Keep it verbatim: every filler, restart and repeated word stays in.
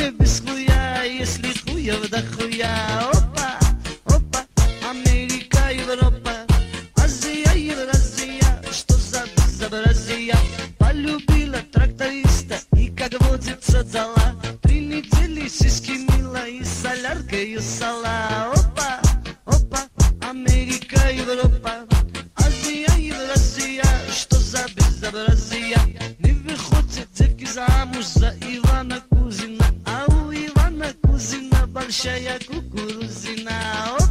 мне без хуя, если хуев да хуя. Опа, опа, Америка, Европа, Азия, Евразия, что за безобразие. Полюбила тракториста и, как водится, дала три недели сиськи мила и соляркой сала. Опа, опа, Америка, Европа, Азия, Евразия, что за безобразие. Не выходит девки замуж за Ивана Кузина, а у Ивана Кузина большая кукурузина.